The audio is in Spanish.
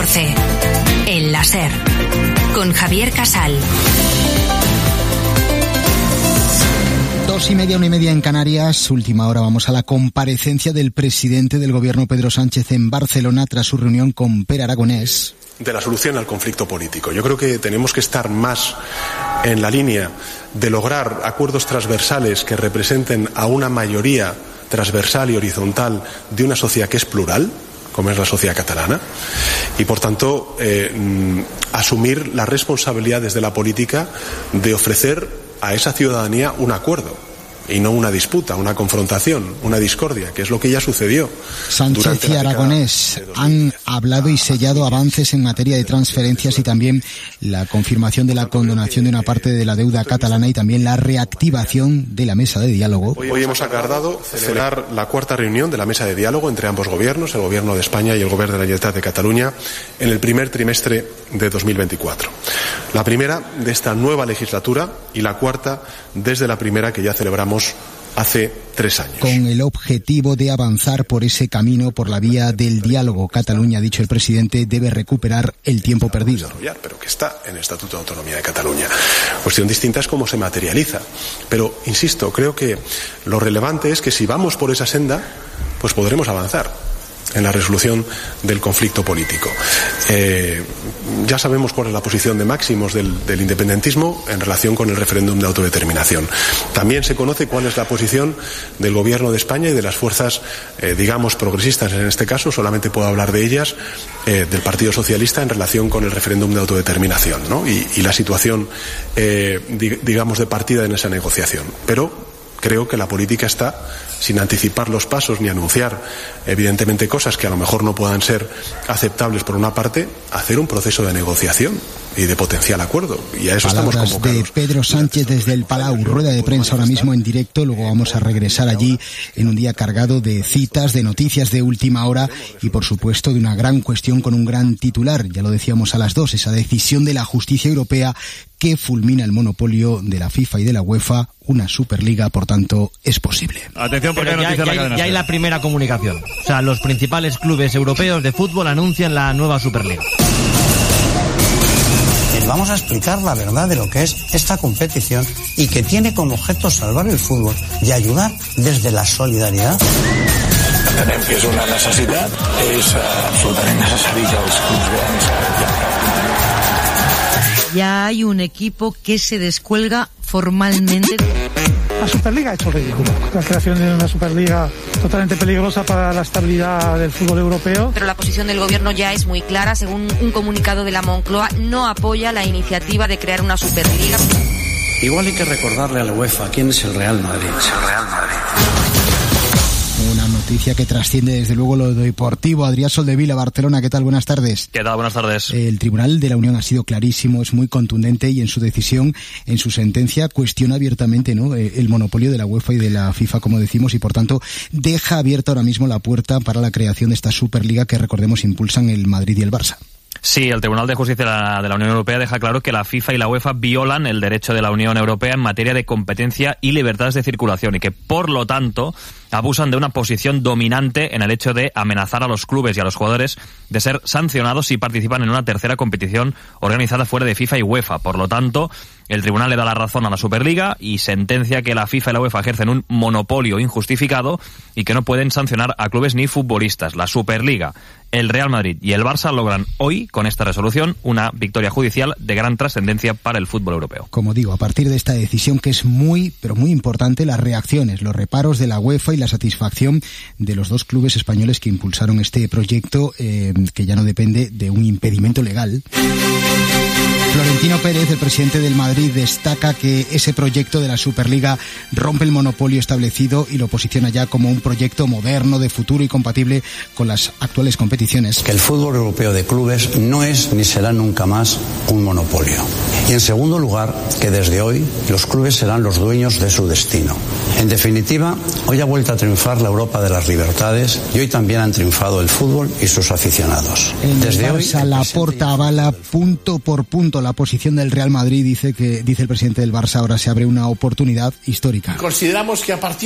14. El láser. Con Javier Casal. 2:30, 1:30 en Canarias. Última hora, vamos a la comparecencia del presidente del gobierno, Pedro Sánchez, en Barcelona tras su reunión con Pere Aragonés. De la solución al conflicto político. Yo creo que tenemos que estar más en la línea de lograr acuerdos transversales que representen a una mayoría transversal y horizontal de una sociedad que es plural, como es la sociedad catalana, y por tanto asumir la responsabilidad desde la política de ofrecer a esa ciudadanía un acuerdo y no una disputa, una confrontación, una discordia, que es lo que ya sucedió. Sánchez y Aragonés han hablado y sellado avances en materia de transferencias y también la confirmación de la condonación de una parte de la deuda catalana y también la reactivación de la mesa de diálogo. Hoy hemos acordado celebrar la cuarta reunión de la mesa de diálogo entre ambos gobiernos, el gobierno de España y el gobierno de la Generalitat de Cataluña, en el primer trimestre de 2024. La primera de esta nueva legislatura y la cuarta desde la primera que ya celebramos hace 3 años. Con el objetivo de avanzar por ese camino, por la vía del diálogo, Cataluña, ha dicho el presidente, debe recuperar el tiempo perdido. Pero que está en el Estatuto de Autonomía de Cataluña. Cuestión distinta es cómo se materializa. Pero, insisto, creo que lo relevante es que si vamos por esa senda, pues podremos avanzar en la resolución del conflicto político. Ya sabemos cuál es la posición de máximos del independentismo en relación con el referéndum de autodeterminación. También se conoce cuál es la posición del Gobierno de España y de las fuerzas, digamos, progresistas en este caso, solamente puedo hablar de ellas, del Partido Socialista en relación con el referéndum de autodeterminación, ¿no? Y la situación, digamos, de partida en esa negociación. Pero creo que la política está, sin anticipar los pasos ni anunciar evidentemente cosas que a lo mejor no puedan ser aceptables por una parte, hacer un proceso de negociación y de potencial acuerdo. Y a eso estamos convocados. Palabras de Pedro Sánchez desde el Palau, rueda de prensa ahora mismo en directo, luego vamos a regresar allí en un día cargado de citas, de noticias de última hora y por supuesto de una gran cuestión con un gran titular, ya lo decíamos a las 2, esa decisión de la justicia europea que fulmina el monopolio de la FIFA y de la UEFA. Una Superliga, por tanto, es posible. Atención, porque ya hay la primera comunicación. O sea, los principales clubes europeos de fútbol anuncian la nueva Superliga. Les vamos a explicar la verdad de lo que es esta competición y que tiene como objeto salvar el fútbol y ayudar desde la solidaridad. Entenem que és una necessitat, és absolutament necessari que els clubs grans... Ya hay un equipo que se descuelga formalmente. La Superliga ha hecho ridículo. La creación de una Superliga totalmente peligrosa para la estabilidad del fútbol europeo. Pero la posición del gobierno ya es muy clara. Según un comunicado de la Moncloa, no apoya la iniciativa de crear una Superliga. Igual hay que recordarle a la UEFA quién es el Real Madrid. Es el Real Madrid. Una noticia que trasciende desde luego lo deportivo. Adrián Soldevila, Barcelona, ¿qué tal? Buenas tardes. ¿Qué tal? Buenas tardes. El Tribunal de la Unión ha sido clarísimo, es muy contundente y en su decisión, en su sentencia, cuestiona abiertamente, ¿no?, el monopolio de la UEFA y de la FIFA, como decimos, y por tanto deja abierta ahora mismo la puerta para la creación de esta Superliga que, recordemos, impulsan el Madrid y el Barça. Sí, el Tribunal de Justicia de la Unión Europea deja claro que la FIFA y la UEFA violan el derecho de la Unión Europea en materia de competencia y libertades de circulación y que, por lo tanto, abusan de una posición dominante en el hecho de amenazar a los clubes y a los jugadores de ser sancionados si participan en una tercera competición organizada fuera de FIFA y UEFA. Por lo tanto, el tribunal le da la razón a la Superliga y sentencia que la FIFA y la UEFA ejercen un monopolio injustificado y que no pueden sancionar a clubes ni futbolistas. La Superliga, el Real Madrid y el Barça logran hoy, con esta resolución, una victoria judicial de gran trascendencia para el fútbol europeo. Como digo, a partir de esta decisión que es muy, pero muy importante, las reacciones, los reparos de la UEFA y la satisfacción de los dos clubes españoles que impulsaron este proyecto, que ya no depende de un impedimento legal. Florentino Pérez, el presidente del Madrid, destaca que ese proyecto de la Superliga rompe el monopolio establecido y lo posiciona ya como un proyecto moderno, de futuro y compatible con las actuales competiciones. Que el fútbol europeo de clubes no es ni será nunca más un monopolio. Y en segundo lugar, que desde hoy los clubes serán los dueños de su destino. En definitiva, hoy ha vuelto a triunfar la Europa de las libertades y hoy también han triunfado el fútbol y sus aficionados. Desde hoy, Laporta avala punto por punto la posición del Real Madrid. Dice el presidente del Barça, ahora se abre una oportunidad histórica. Consideramos que a partir